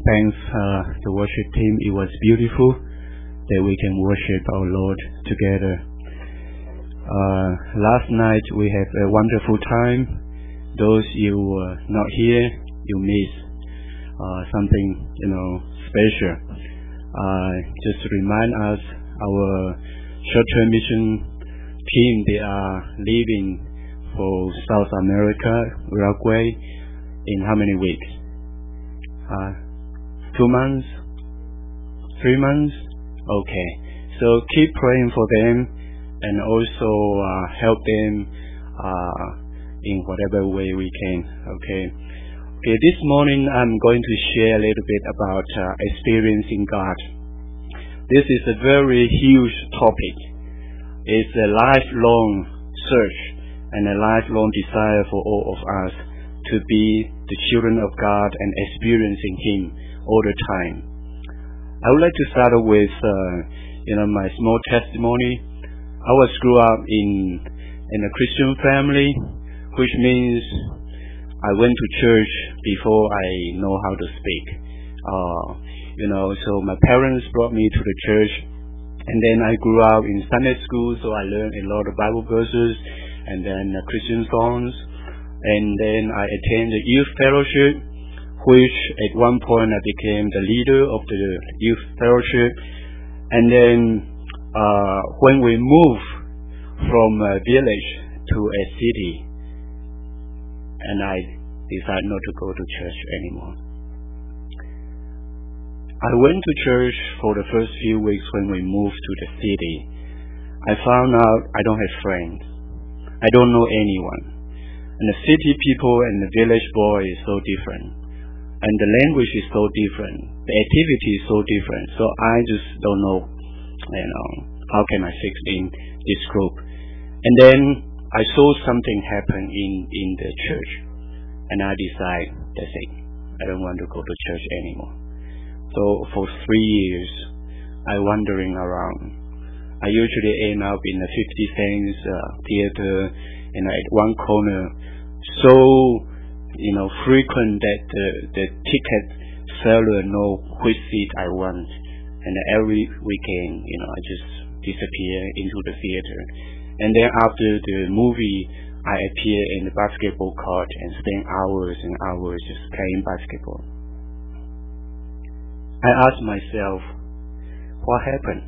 thanks the worship team. It was beautiful that we can worship our Lord together. Last night we had a wonderful time. Those you were not here, you miss something special. Just to remind us, our short-term mission team, they are leaving for South America, Uruguay, in how many weeks? 2 months? 3 months? Okay. So keep praying for them and also help them in whatever way we can. Okay. Okay. This morning I'm going to share a little bit about experiencing God. This is a very huge topic. It's a lifelong search and a lifelong desire for all of us to be the children of God and experiencing Him all the time. I would like to start with, my small testimony. I was grew up in a Christian family, which means I went to church before I know how to speak. So my parents brought me to the church, and then I grew up in Sunday school, so I learned a lot of Bible verses and then Christian songs. And then I attended youth fellowship, which at one point I became the leader of the youth fellowship. And then when we moved from a village to a city, and I decided not to go to church anymore. I went to church for the first few weeks when we moved to the city. I found out I don't have friends. I don't know anyone. And the city people and the village boy is so different. And the language is so different. The activity is so different. So I just don't know, how can I fit in this group. And then I saw something happen in the church. And I decided, that's it. I don't want to go to church anymore. So for 3 years, I wandering around. I usually end up in the 50 cents theater, at one corner, so frequent that the ticket seller know which seat I want, and every weekend, I just disappear into the theater, and then after the movie, I appear in the basketball court and spend hours and hours just playing basketball. I asked myself, what happened?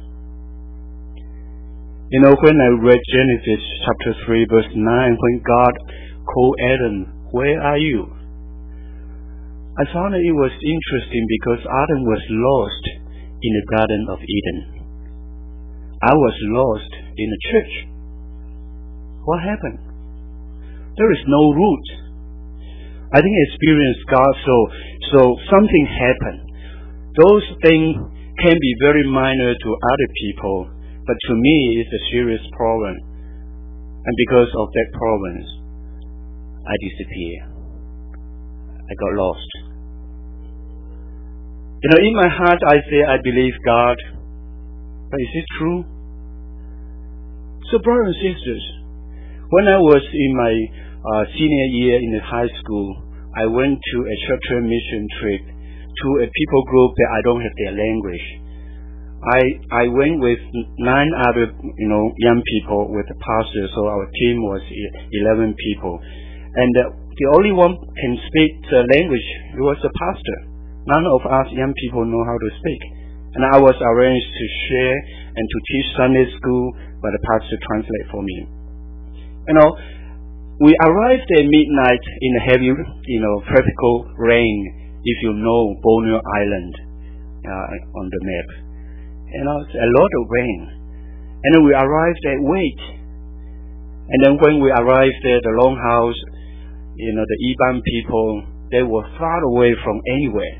When I read Genesis chapter 3 verse 9, when God called Adam, where are you? I found that it was interesting because Adam was lost in the Garden of Eden. I was lost in the church. What happened? There is no root. I think I experienced God, so something happened. Those things can be very minor to other people, but to me, it's a serious problem. And because of that problem, I disappeared. I got lost. In my heart, I say I believe God. But is it true? So brothers and sisters, when I was in my senior year in the high school, I went to a short-term mission trip to a people group that I don't have their language. I went with 9 other, young people with the pastor, so our team was 11 people. And the only one can speak the language, it was the pastor. None of us young people know how to speak. And I was arranged to share and to teach Sunday school, but the pastor translate for me. We arrived at midnight in a heavy, tropical rain, if you know Borneo Island on the map. It's a lot of rain. And then we arrived at Wait. And then when we arrived at the Longhouse, the Iban people, they were far away from anywhere.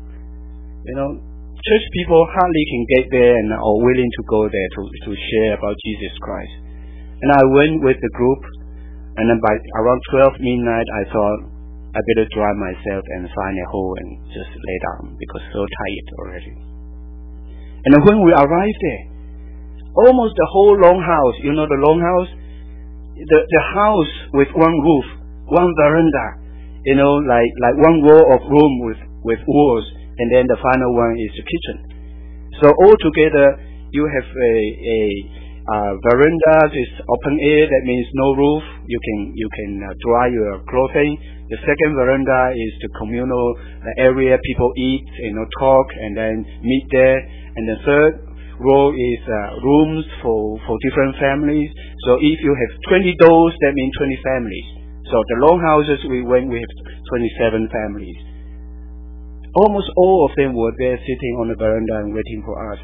Church people hardly can get there and are willing to go there to share about Jesus Christ. And I went with the group, and then by around 12 midnight, I thought I better dry myself and find a hole and just lay down because so tired already. And then when we arrived there, almost the whole Longhouse, the Longhouse, the house with one roof, one veranda, like one row of room with walls, and then the final one is the kitchen. So altogether, you have a veranda is open air. That means no roof. You can dry your clothing. The second veranda is the communal area. People eat, talk, and then meet there. And the third row is rooms for different families. So if you have 20 doors, that means 20 families. So the longhouses we have 27 families. Almost all of them were there sitting on the veranda and waiting for us.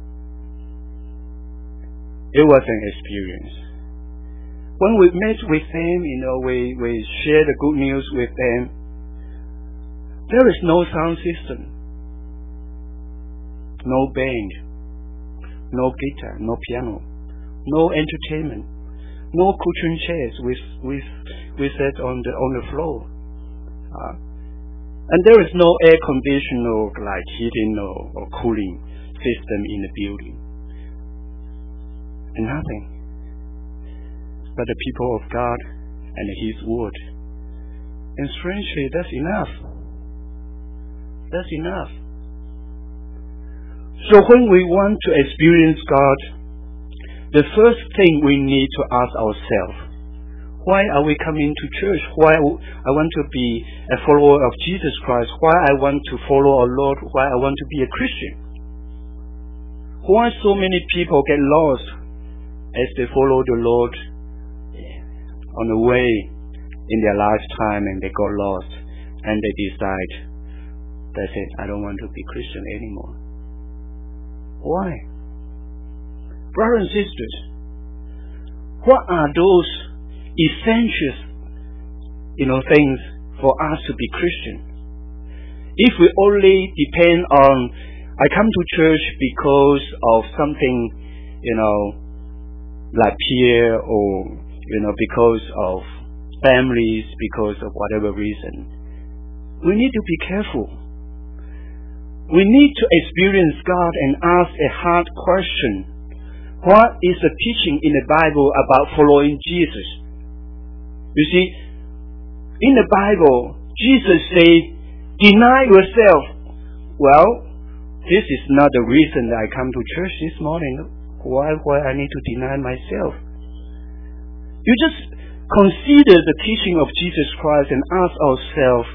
It was an experience. When we met with them, we shared the good news with them. There is no sound system, no band, no guitar, no piano, no entertainment, no cushion chairs we sat on the floor. And there is no air conditioning or like heating or cooling system in the building. And nothing but the people of God and His Word. And strangely, that's enough. That's enough. So when we want to experience God, the first thing we need to ask ourselves, why are we coming to church? Why I want to be a follower of Jesus Christ? Why I want to follow our Lord? Why I want to be a Christian? Why so many people get lost as they follow the Lord on the way in their lifetime, and they got lost and they decide, that's it, I don't want to be Christian anymore. Why? Brothers and sisters, what are those essential things for us to be Christian? If we only depend on, I come to church because of something, like peer or because of families, because of whatever reason, we need to be careful. We need to experience God and ask a hard question. What is the teaching in the Bible about following Jesus? You see, in the Bible, Jesus said, deny yourself. Well, this is not the reason that I come to church this morning. Why I need to deny myself? You just consider the teaching of Jesus Christ and ask ourselves,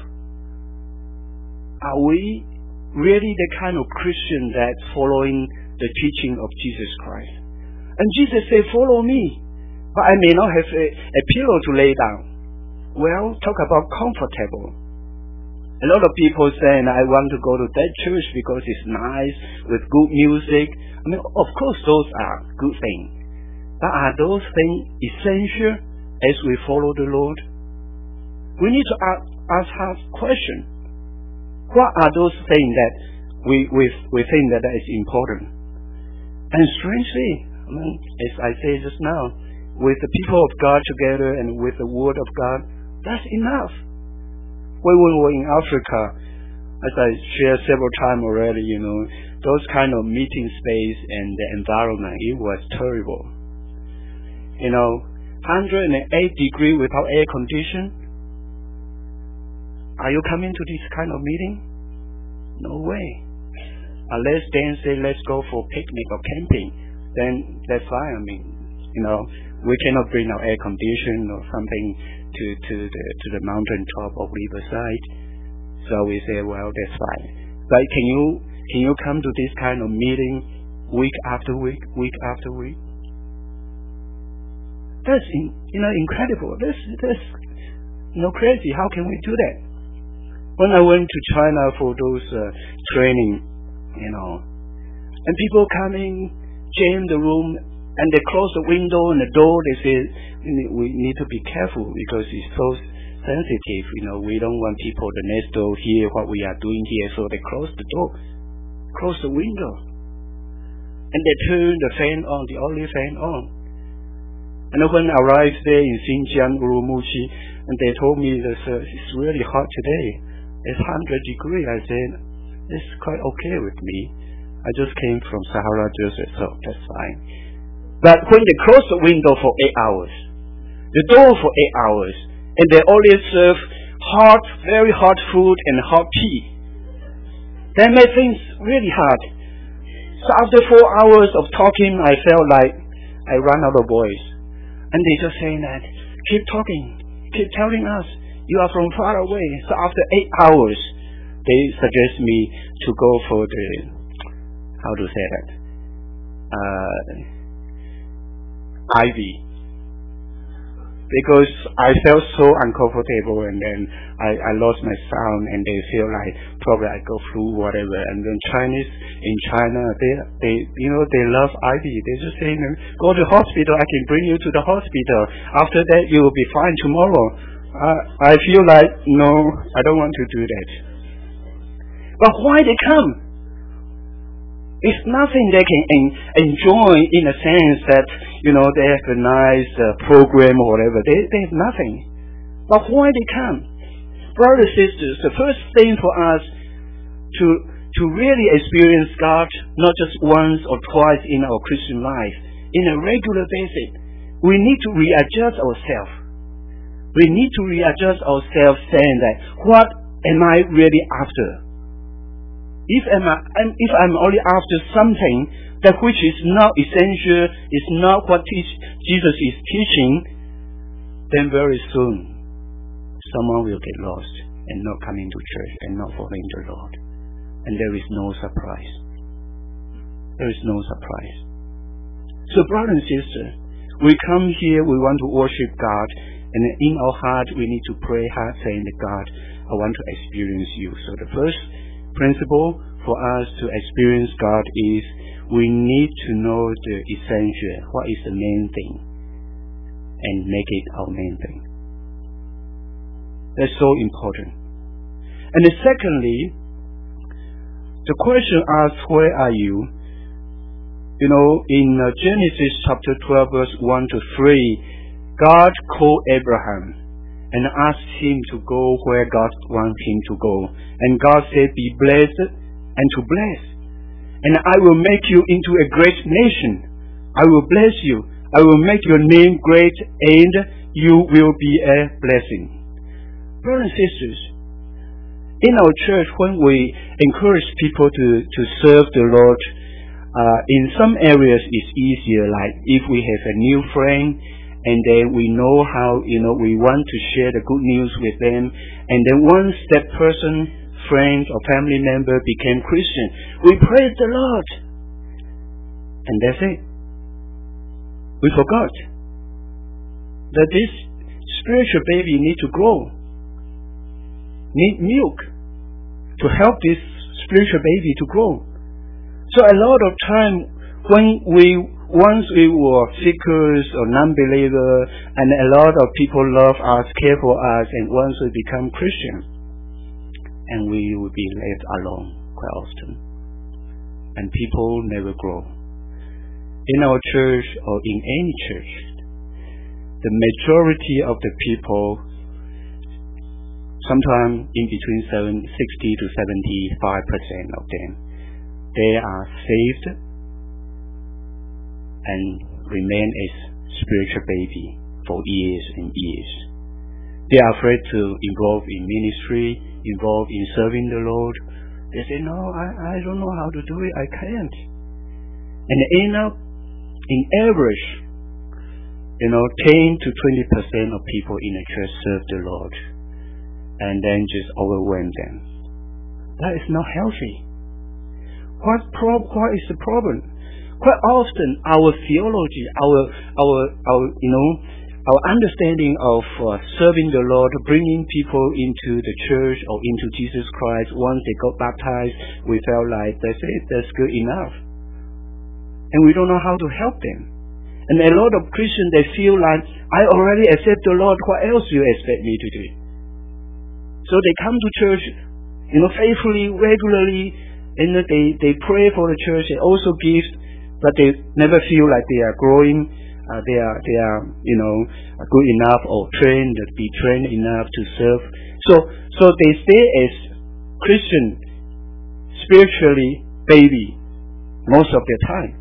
are we really the kind of Christian that's following the teaching of Jesus Christ? And Jesus said, follow me, but I may not have a pillow to lay down. Well, talk about comfortable. A lot of people saying, I want to go to that church because it's nice with good music. I mean, of course, those are good things. But are those things essential as we follow the Lord? We need to ask hard question. What are those things that we think that is important? And strangely, as I say just now, with the people of God together and with the Word of God, that's enough. When we were in Africa, as I shared several times already, those kind of meeting space and the environment, it was terrible. 108 degrees without air condition. Are you coming to this kind of meeting? No way. Unless Dan say let's go for picnic or camping, then that's fine. We cannot bring our air condition or something to the mountain top or riverside. So we say, well, that's fine. But can you come to this kind of meeting week after week, week after week? That's incredible. That's crazy. How can we do that? When I went to China for those training, and people come in, jam the room, and they close the window and the door. They say we need to be careful because it's so sensitive. We don't want people the next door hear what we are doing here, so they close the door, close the window, and they turn the fan on, the only fan on. And when I arrived there in Xinjiang, Urumqi, and they told me that it's really hot today. It's 100 degrees. I said, it's quite okay with me. I just came from Sahara Desert, so that's fine. But when they close the window for 8 hours, the door for 8 hours, and they only serve hot, very hot food and hot tea, That made things really hard. So after 4 hours of talking, I felt like I ran out of voice. And they just saying that, keep talking, keep telling us, you are from far away. So after 8 hours, they suggest me to go for the, how to say that, IV. Because I felt so uncomfortable, and then I lost my sound, and they feel like probably I go flu, whatever. And then Chinese in China, they love IV. They just say, go to the hospital, I can bring you to the hospital. After that, you will be fine tomorrow. I feel like, no, I don't want to do that. But why they come? It's nothing they can enjoy in a sense that, they have a nice program or whatever. They have nothing. But why they come? Brothers and sisters, the first thing for us to really experience God, not just once or twice in our Christian life, in a regular basis, we need to readjust ourselves. We need to readjust ourselves saying that, what am I really after? If I'm only after something that which is not essential, is not what Jesus is teaching, then very soon someone will get lost and not coming to church and not following the Lord. And there is no surprise. There is no surprise. So brothers and sisters, we come here, we want to worship God, and in our heart we need to pray hard saying that God, I want to experience you. So the first principle for us to experience God is we need to know the essential, what is the main thing, and make it our main thing. That's so important. And then secondly, the question asks, where are you? In Genesis chapter 12 verse 1 to 3, God called Abraham and asked him to go where God wants him to go. And God said, be blessed and to bless. And I will make you into a great nation. I will bless you. I will make your name great, and you will be a blessing. Brothers and sisters, in our church, when we encourage people to serve the Lord, in some areas it's easier, like if we have a new friend, and then we know how, we want to share the good news with them, and then once that person, friend or family member became Christian, we praise the Lord. And that's it. We forgot that this spiritual baby needs to grow, need milk to help this spiritual baby to grow. So a lot of time once we were seekers or non-believer, and a lot of people love us, care for us, and once we become Christians, and we will be left alone quite often. And people never grow. In our church or in any church, the majority of the people, sometimes in between 60 to 75% of them, they are saved and remain as spiritual baby for years and years. They are afraid to involve in ministry, involved in serving the Lord. They say, no, I don't know how to do it, I can't. And they end up, in average, 10 to 20% of people in the church serve the Lord, and then just overwhelm them. That is not healthy. What is the problem? Quite often, our theology, our understanding of serving the Lord, bringing people into the church or into Jesus Christ, once they got baptized, we felt like, that's it, that's good enough. And we don't know how to help them. And a lot of Christians, they feel like, I already accept the Lord, what else do you expect me to do? So they come to church, faithfully, regularly, and they pray for the church, they also give, but they never feel like they are growing. They are good enough or be trained enough to serve. So they stay as Christian, spiritually baby most of their time.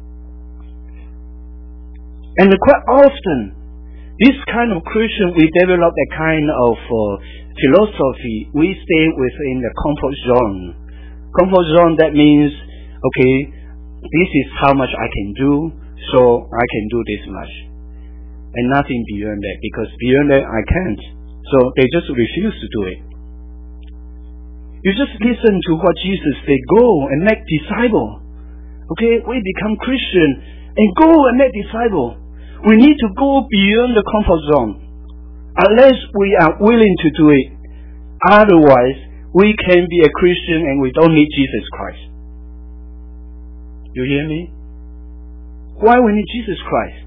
And quite often, this kind of Christian, we develop a kind of philosophy. We stay within the comfort zone. Comfort zone, that means, okay, this is how much I can do, so I can do this much. And nothing beyond that, because beyond that I can't. So they just refuse to do it. You just listen to what Jesus said, go and make disciples. Okay, we become Christian and go and make disciples. We need to go beyond the comfort zone. Unless we are willing to do it. Otherwise, we can be a Christian and we don't need Jesus Christ. You hear me? Why we need Jesus Christ?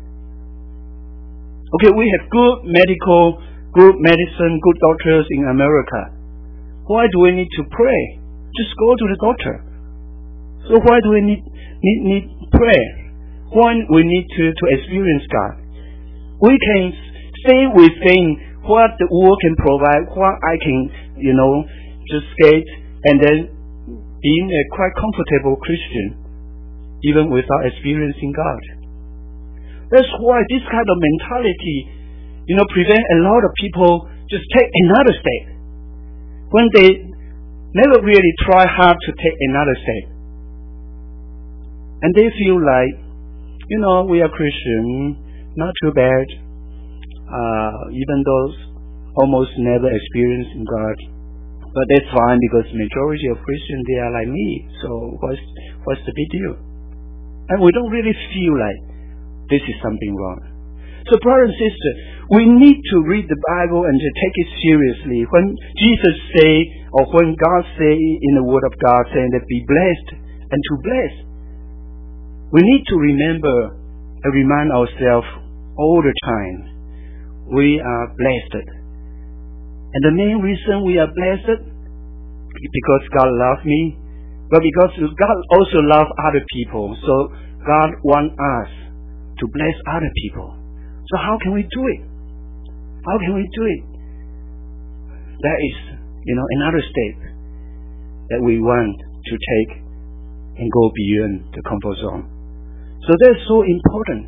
Okay, we have good medicine, good doctors in America. Why do we need to pray? Just go to the doctor. So why do we need prayer? Why we need to experience God? We can stay within what the world can provide, what I can, just get, and then being a quite comfortable Christian, even without experiencing God. That's why this kind of mentality, prevent a lot of people just take another step when they never really try hard to take another step. And they feel like, we are Christian, not too bad, even those almost never experiencing God. But that's fine because majority of Christians, they are like me. So what's the big deal? And we don't really feel like this is something wrong. So brother and sister, we need to read the Bible and to take it seriously. When Jesus say, or when God say in the Word of God, saying that be blessed and to bless, we need to remember and remind ourselves all the time, we are blessed. And the main reason we are blessed is because God loves me, but because God also loves other people. So God wants us to bless other people. So how can we do it? How can we do it? That is, another step that we want to take and go beyond the comfort zone. So that's so important.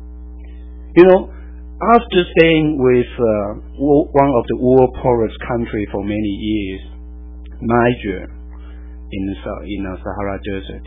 After staying with one of the world poorest country for many years, Niger, in Sahara Desert,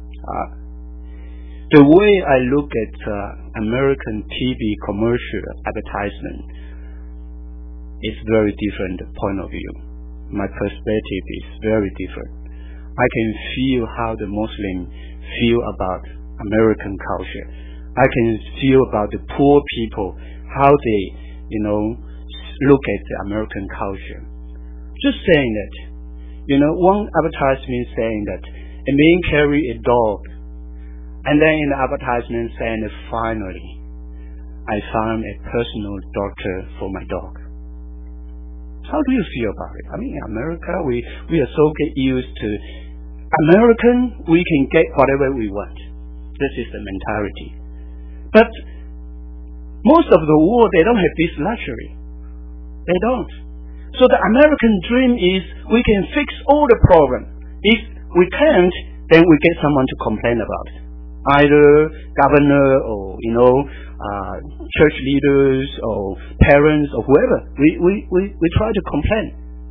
the way I look at American TV commercial advertisement is very different point of view. My perspective is very different. I can feel how the Muslims feel about American culture. I can feel about the poor people, how they, look at the American culture. Just saying that, one advertisement saying that a man carry a dog, and then in the advertisement saying that finally, I found a personal doctor for my dog. How do you feel about it? I mean, in America, we are so get used to American, we can get whatever we want. This is the mentality. But most of the world, they don't have this luxury. They don't. So the American dream is we can fix all the problem. If we can't, then we get someone to complain about it. Either governor or, church leaders or parents or whoever. We try to complain.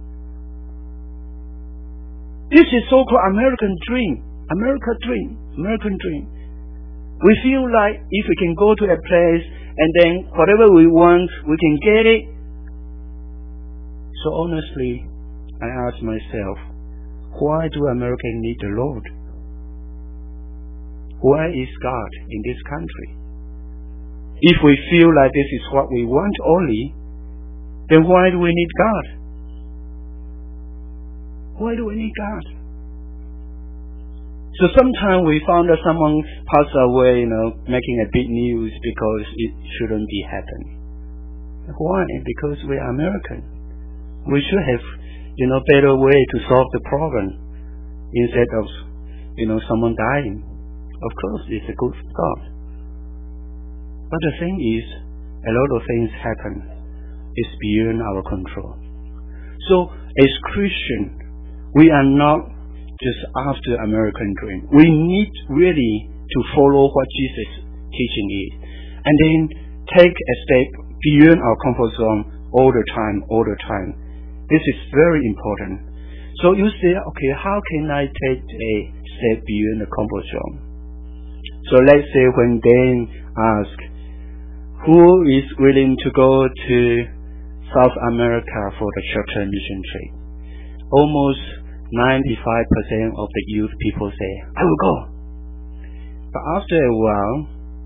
This is so-called American dream. American dream. We feel like if we can go to a place and then whatever we want, we can get it. So honestly, I ask myself, why do Americans need the Lord? Where is God in this country? If we feel like this is what we want only, then why do we need God? Why do we need God? So sometimes we found that someone passed away, making a big news because it shouldn't be happening. Why? Because we are American. We should have, better way to solve the problem instead of, someone dying. Of course, it's a good start. But the thing is, a lot of things happen. It's beyond our control. So, as Christians, we are not just after American dream. We need really to follow what Jesus' teaching is. And then take a step beyond our comfort zone all the time. This is very important. So you say, okay, how can I take a step beyond the comfort zone? So let's say when Dan asks, who is willing to go to South America for the short-term mission trip? Almost 95% of the youth people say, I will go. But after a while,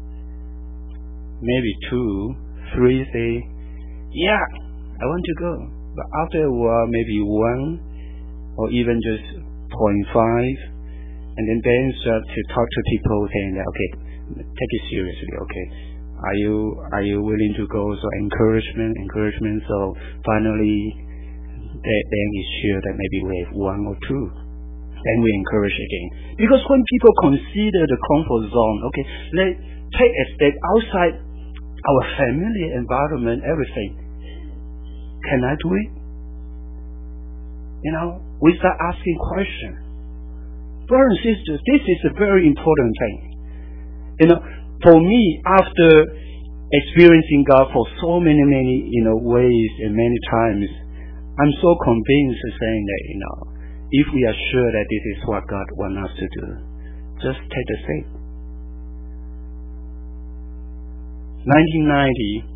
maybe 2, 3 say, yeah, I want to go. But after a while, maybe 1 or even just 0.5, and then start to talk to people saying that, okay, take it seriously, okay. Are you willing to go? So encouragement. So finally, then it's sure that maybe we have 1 or 2. Then we encourage again. Because when people consider the comfort zone, okay, let's take a step outside our familiar environment, everything. Can I do it? We start asking questions. Brothers and sisters, this is a very important thing. For me, after experiencing God for so many ways and many times, I'm so convinced of saying that, if we are sure that this is what God wants us to do, just take the step. 1990,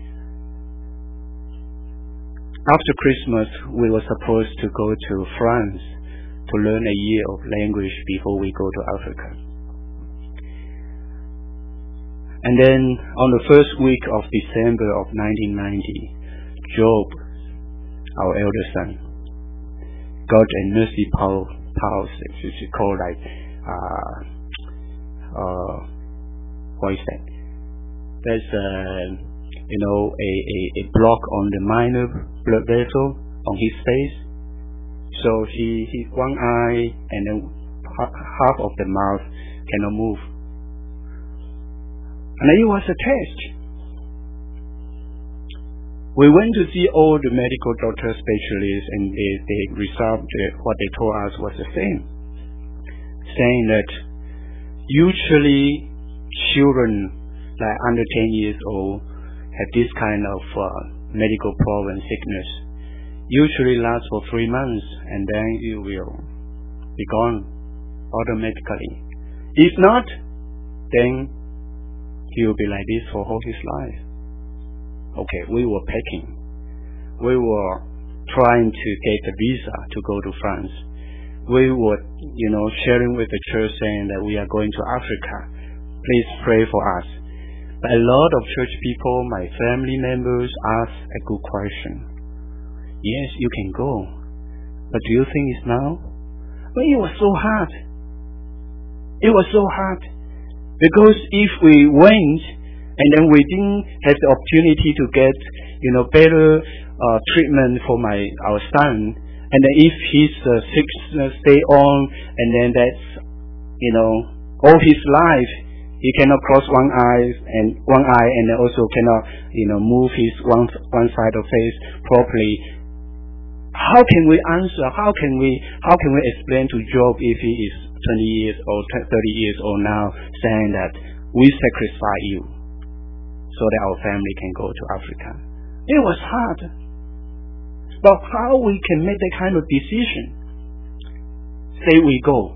after Christmas, we were supposed to go to France to learn a year of language before we go to Africa. And then on the first week of December of 1990, Job, our elder son, got a nursing pulse, which is called what is that? There's a block on the minor blood vessel on his face. So he one eye and then half of the mouth cannot move. And it was a test. We went to see all the medical doctor specialists, and they resolved what they told us was the same, saying that usually children like under 10 years old have this kind of medical problem, sickness. Usually lasts for 3 months, and then it will be gone automatically. If not, then he will be like this for all his life. Okay, we were packing. We were trying to get a visa to go to France. We were, sharing with the church saying that we are going to Africa. Please pray for us. But a lot of church people, my family members, ask a good question. Yes, you can go. But do you think it's now? Well, it was so hard. It was so hard. Because if we went and then we didn't have the opportunity to get, better treatment for our son, and then if his sickness stay on, and then that's, all his life, he cannot cross one eye, and then also cannot, move his one side of face properly. How can we answer? How can we explain to Job if he is 20 years old, 30 years old now, saying that we sacrifice you so that our family can go to Africa? It was hard. But how we can make that kind of decision? Say we go.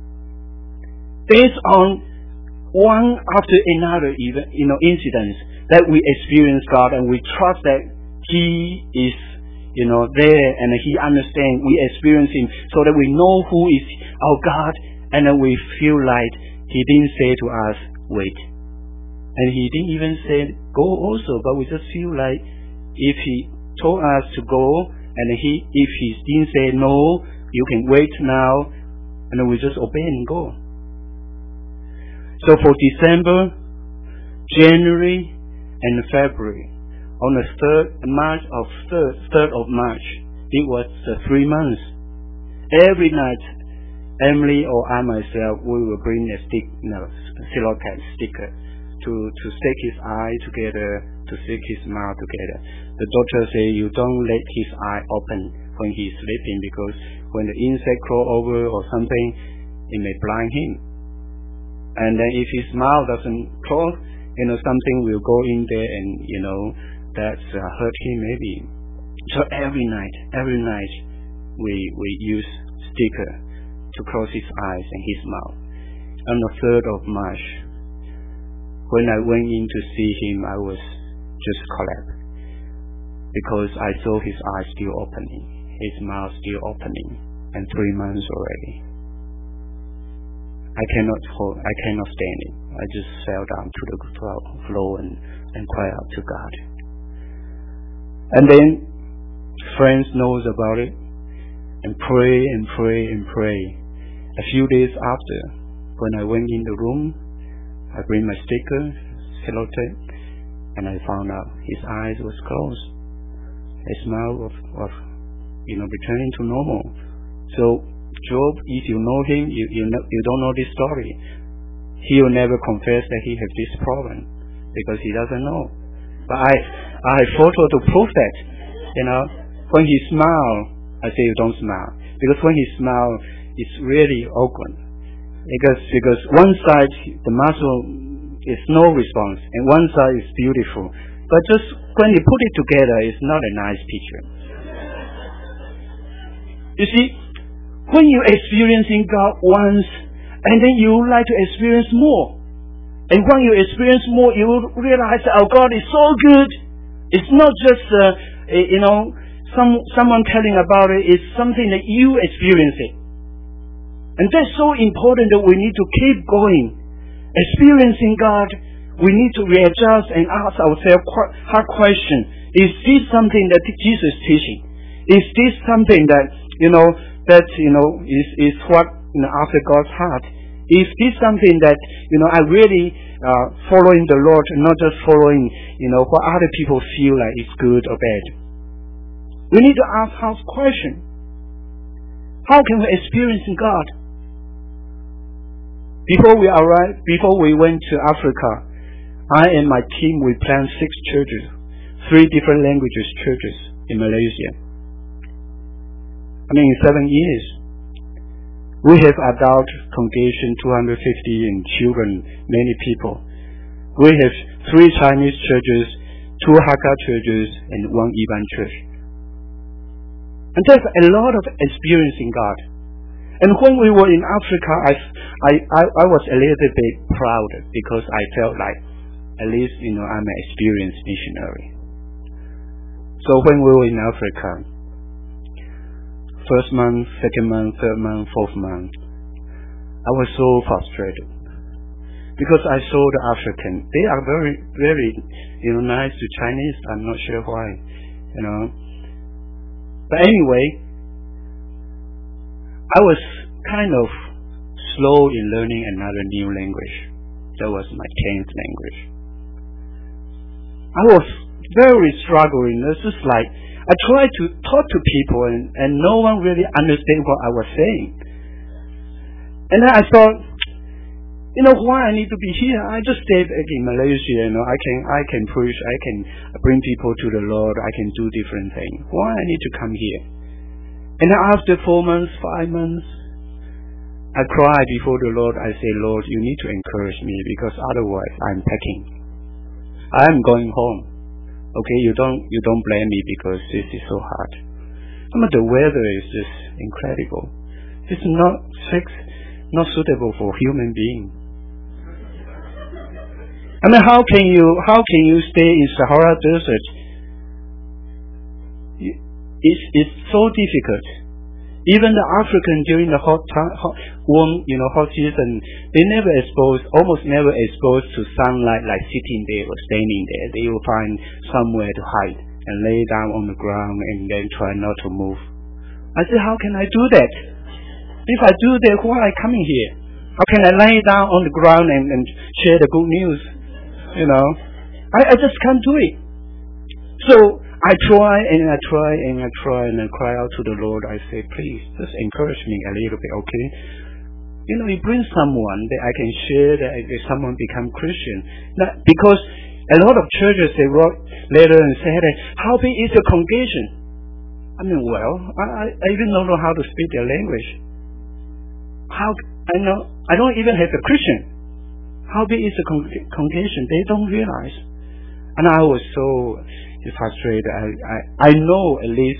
Based on one after another incidents that we experience God, and we trust that He is there, and He understands. We experience Him so that we know who is our God, and then we feel like He didn't say to us, wait. And He didn't even say go also, but we just feel like if He told us to go, and if He didn't say no, you can wait now, and then we just obey and go. So for December, January, and February, on the 3rd of March, it was 3 months. Every night, Emily or I myself, we will bring a silicone sticker to stick his eye together, to stick his mouth together. The doctor say you don't let his eye open when he's sleeping, because when the insect crawl over or something, it may blind him. And then if his mouth doesn't close, something will go in there and, that's hurt him maybe. So every night, we use sticker to close his eyes and his mouth. On the 3rd of March, when I went in to see him, I was just collapsed because I saw his eyes still opening, his mouth still opening, and 3 months already. I cannot stand it. I just fell down to the floor and cried out to God. And then friends knows about it and pray and pray and pray. A few days after, when I went in the room, I bring my sticker, sellotape, and I found out his eyes was closed. His mouth was returning to normal. So Job, if you know him, you don't know this story. He will never confess that he has this problem because he doesn't know. But I have photo to prove that. When he smile, I say you don't smile because when he smile, it's really awkward. Because one side the muscle is no response and one side is beautiful. But just when you put it together, it's not a nice picture. You see, when you're experiencing God once, and then you would like to experience more. And when you experience more, you will realize that our God is so good. It's not just, someone telling about it. It's something that you experience it. And that's so important that we need to keep going. Experiencing God, we need to readjust and ask ourselves hard question. Is this something that Jesus is teaching? Is this something that, is what, after God's heart? Is this something that, I really following the Lord, not just following, what other people feel like is good or bad? We need to ask hard question. How can we experience God? Before we went to Africa, I and my team, we planned 6 churches, 3 different languages churches in Malaysia. In 7 years, we have adult congregation 250 and children, many people. We have 3 Chinese churches, 2 Hakka churches, and 1 Iban church. And there's a lot of experience in God. And when we were in Africa, I was a little bit proud because I felt like at least I'm an experienced missionary. So when we were in Africa, first month, second month, third month, fourth month, I was so frustrated because I saw the African. They are very, very, nice to Chinese. I'm not sure why, But anyway, I was kind of slow in learning another new language. That was my 10th language. I was very struggling. It's just like I tried to talk to people and no one really understood what I was saying. And then I thought, why I need to be here? I just stay back in Malaysia. I can preach. I can bring people to the Lord. I can do different things. Why I need to come here? And then after 4 months, 5 months, I cried before the Lord. I say, Lord, you need to encourage me because otherwise I'm packing. I'm going home. Okay, you don't blame me because this is so hard. The weather is just incredible. It's not suitable for human being. How can you stay in Sahara Desert? It's so difficult. Even the African during the hot season, they almost never exposed to sunlight like sitting there or standing there. They will find somewhere to hide and lay down on the ground and then try not to move. I said, how can I do that? If I do that, why am I coming here? How can I lay down on the ground and share the good news? I just can't do it. So I try and I cry out to the Lord. I say, please, just encourage me a little bit, okay? You bring someone that I can share that someone become Christian. Because a lot of churches, they wrote letter and say that, how big is the congregation? I even don't know how to speak their language. I don't even have a Christian. How big is the congregation? They don't realize. And I was so frustrated. I know at least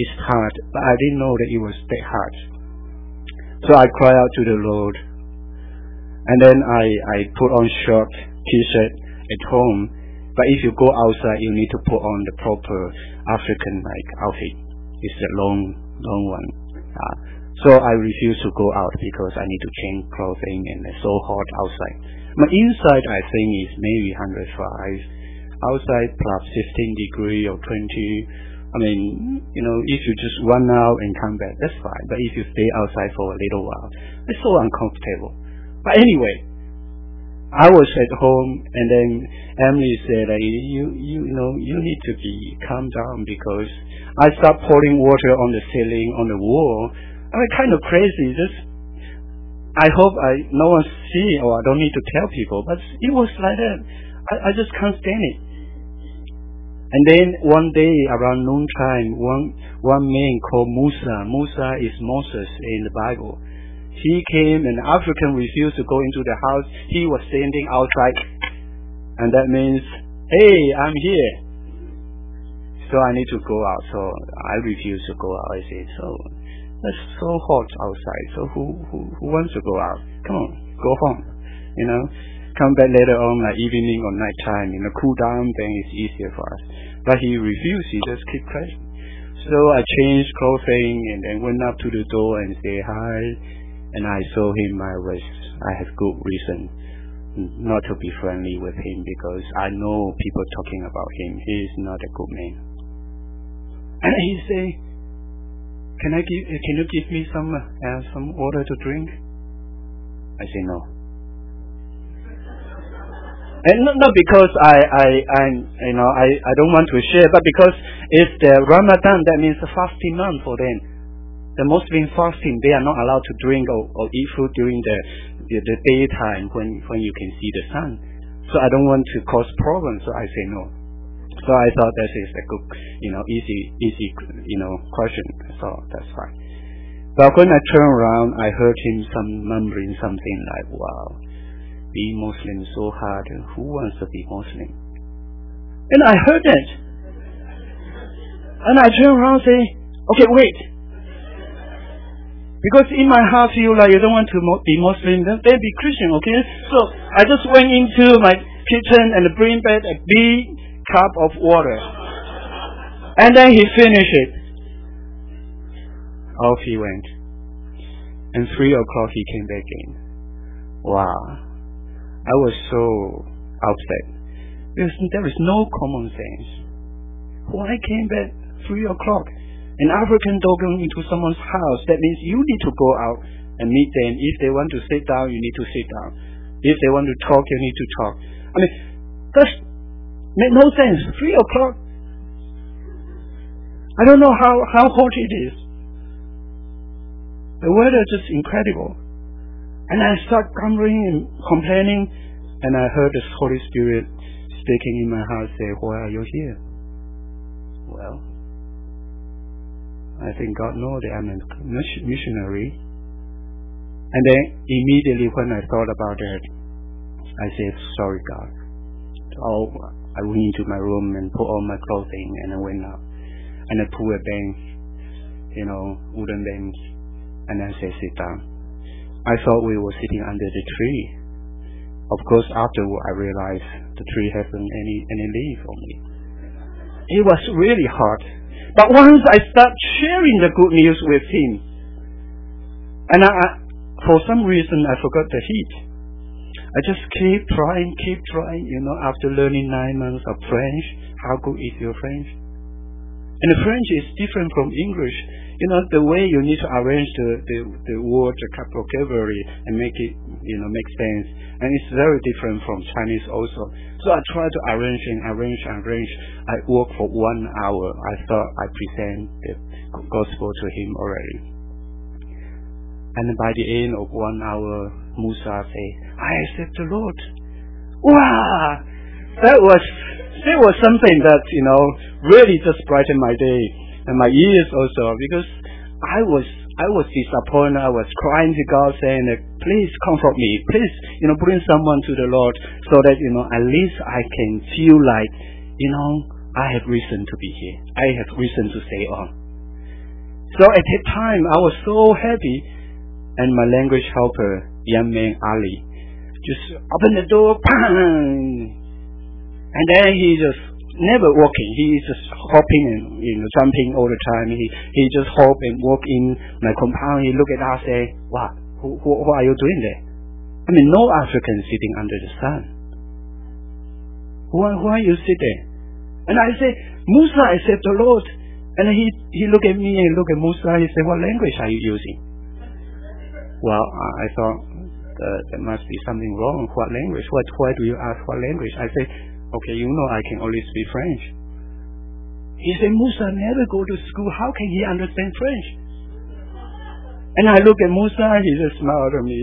it's hard, but I didn't know that it was that hard. So I cried out to the Lord. And then I put on short t-shirt at home. But if you go outside, you need to put on the proper African outfit. It's a long one. So I refuse to go out because I need to change clothing and it's so hot outside. My inside, I think, is maybe 105. Outside, plus 15 degree or 20. I mean, if you just run out and come back, that's fine. But if you stay outside for a little while, it's so uncomfortable. But anyway, I was at home, and then Emily said, you need to be calm down, because I start pouring water on the ceiling, on the wall. I mean, kind of crazy. I hope no one see, or I don't need to tell people, but it was like that. I just can't stand it. And then one day around noontime, one man called Musa is Moses in the Bible. He came, and the African refused to go into the house. He was standing outside, and that means, hey, I'm here. So I need to go out. So I refused to go out. I said, so it's so hot outside. So who wants to go out? Come on, go home. Come back later on, like evening or night time. Cool down. Then it's easier for us. But he refused. He just kept quiet. So I changed clothing and then went up to the door and say hi. And I saw him. I have good reason not to be friendly with him, because I know people talking about him. He is not a good man. And he say, "Can you give me some water to drink?" I say no. And not because I don't want to share, but because it's the Ramadan. That means a fasting month for them. The Muslim fasting, they are not allowed to drink or eat food during the daytime when you can see the sun. So I don't want to cause problems, so I say no. So I thought that is a good, easy, question. So that's fine. But when I turned around, I heard him mumbling something like, "Wow, being Muslim is so hard. Who wants to be Muslim?" And I heard that. And I turned around and say, "Okay, wait. Because in my heart, feel like you don't want to be Muslim, then be Christian, okay?" So I just went into my kitchen and bring back a big cup of water. And then he finished it. Off he went. And 3 o'clock he came back in. Wow. I was so upset. Because there is no common sense. Why came back 3 o'clock? An African dog going into someone's house, that means you need to go out and meet them. If they want to sit down, you need to sit down. If they want to talk, you need to talk. I mean, that makes no sense. 3 o'clock. I don't know how hot it is. The weather is just incredible. And I start grumbling and complaining, and I heard the Holy Spirit speaking in my heart say, "Why are you here?" Well, I think God knows that I'm a missionary. And then immediately when I thought about that, I said, "Sorry, God." So I went into my room and put on my clothing, and I went out. And I pulled a bench, wooden bench, and I said, "Sit down." I thought we were sitting under the tree. Of course, afterward I realized the tree hasn't any leaf on it. It was really hot. But once I start sharing the good news with him, and for some reason I forgot the heat. I just keep trying. After learning 9 months of French, how good is your French? And the French is different from English. The way you need to arrange the word, the vocabulary, and make it, make sense. And it's very different from Chinese also. So I try to arrange. I work for 1 hour. I thought I present the gospel to him already. And by the end of 1 hour, Musa said, "I accept the Lord." Wow! That was something that, really just brightened my day. And my ears also, because I was disappointed. I was crying to God, saying, "Please comfort me. Please, bring someone to the Lord, so that at least I can feel like, I have reason to be here. I have reason to stay on." So at that time, I was so happy, and my language helper, young man Ali, just opened the door, bang, and then he just never walking. He is just hopping and jumping all the time. He just hop and walk in my compound. He look at us, say, "What? What are you doing there?" I mean, no African sitting under the sun. Why you sit there? And I say, "Musa," I said, "the Lord." And he look at me and look at Musa. He said, "What language are you using?" Well, I thought there must be something wrong. What language? Why do you ask what language? I say, "Okay, I can only speak French." He said, "Musa never go to school. How can he understand French?" And I look at Musa. He just smiled at me.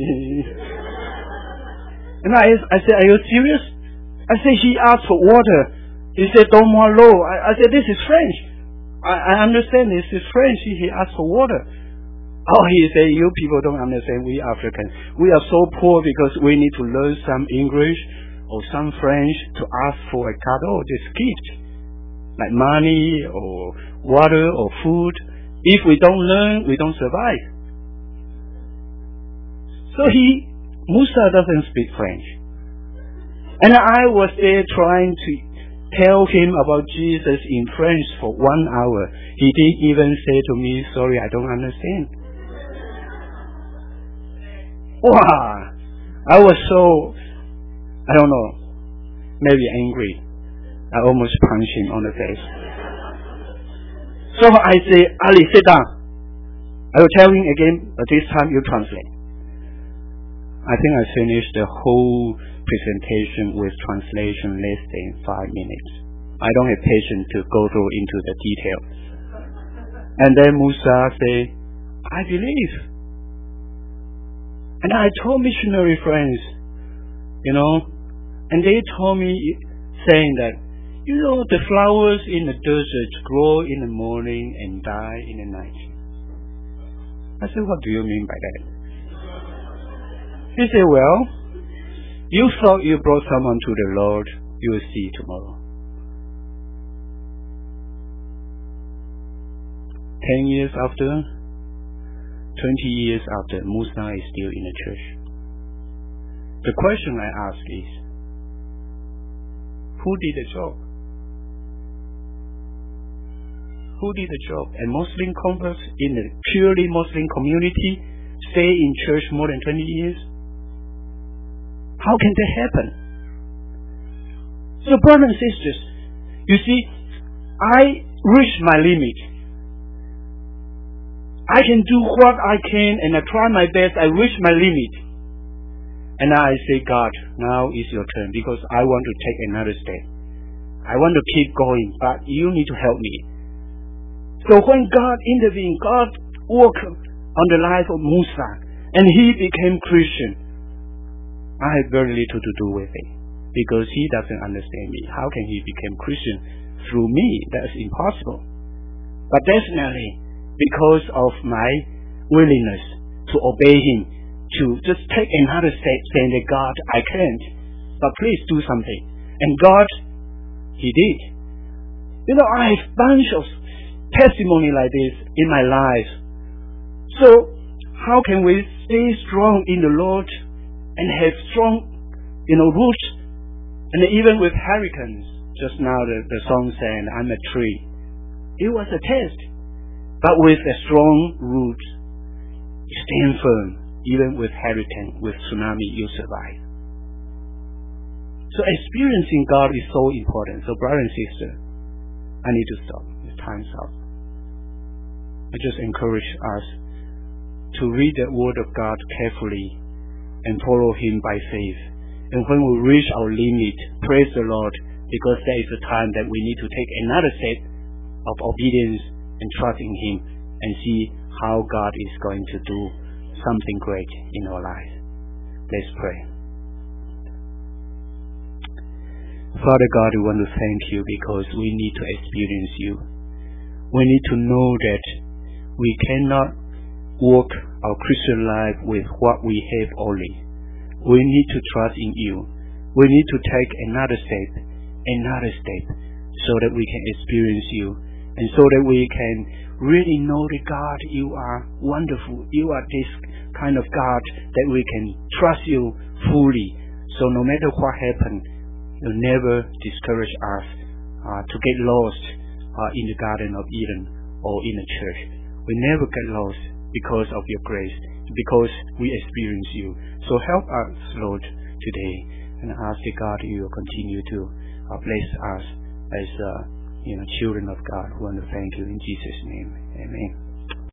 And I said, "Are you serious?" I said, "He asked for water." He said, "Donne-moi l'eau." I said, "This is French. I understand this is French." He asked for water. Oh, he said, "You people don't understand. We Africans, we are so poor because we need to learn some English or some French to ask for a cadeau, this gift, like money or water or food. If we don't learn, we don't survive." So Musa doesn't speak French. And I was there trying to tell him about Jesus in French for 1 hour. He didn't even say to me, "Sorry, I don't understand." Wow! I was so, I don't know, maybe angry. I almost punched him on the face. So I say, "Ali, sit down. I will tell him again, but this time you translate." I think I finished the whole presentation with translation less than 5 minutes. I don't have patience to go through into the details. And then Musa say, "I believe." And I told missionary friends, and they told me, saying that, the flowers in the desert grow in the morning and die in the night. I said, "What do you mean by that?" He said, "Well, you thought you brought someone to the Lord, you will see tomorrow." 10 years after, 20 years after, Musa is still in the church. The question I ask is, who did the job? Who did the job? A Muslim convert in a purely Muslim community stay in church more than 20 years? How can that happen? So brothers and sisters, you see, I reached my limit. I can do what I can and I try my best. I reach my limit. And I say, "God, now is your turn because I want to take another step. I want to keep going, but you need to help me." So when God intervened, God worked on the life of Musa and he became Christian. I have very little to do with it because he doesn't understand me. How can he become Christian through me? That's impossible. But definitely, because of my willingness to obey him, to just take another step saying that, "God, I can't, but please do something." And God, he did. I have a bunch of testimony like this in my life. So, how can we stay strong in the Lord and have strong, roots? And even with hurricanes, just now the song saying, "I'm a tree." It was a test. But with a strong root, stand firm. Even with hurricane, with tsunami, you survive. So experiencing God is so important. So brother and sister, I need to stop. The time's up. I just encourage us to read the Word of God carefully and follow Him by faith. And when we reach our limit, praise the Lord, because there is a time that we need to take another step of obedience and trust in Him and see how God is going to do something great in our lives. Let's pray. Father God, we want to thank you because we need to experience you. We need to know that we cannot walk our Christian life with what we have only. We need to trust in you. We need to take another step, so that we can experience you, and so that we can really know that God, you are wonderful. You are this kind of God that we can trust you fully. So no matter what happens, you never discourage us to get lost in the Garden of Eden or in the church. We never get lost because of your grace, because we experience you. So help us, Lord, today, and ask that God, you will continue to bless us as children of God. We want to thank you in Jesus' name. Amen.